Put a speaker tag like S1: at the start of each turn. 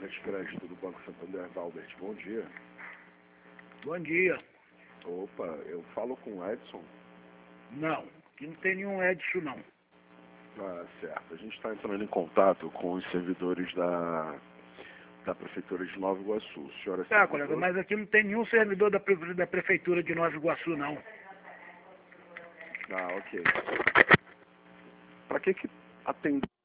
S1: área de crédito do Banco Santander, Dalbert. Bom dia.
S2: Bom dia.
S1: Opa, eu falo com o Edson?
S2: Não, aqui não tem nenhum Edson, não.
S1: Ah, certo. A gente está entrando em contato com os servidores da Prefeitura de Nova Iguaçu. O senhor é servidor?
S2: Colega, mas aqui não tem nenhum servidor da Prefeitura de Nova Iguaçu, não.
S1: Ah, ok. Para que atende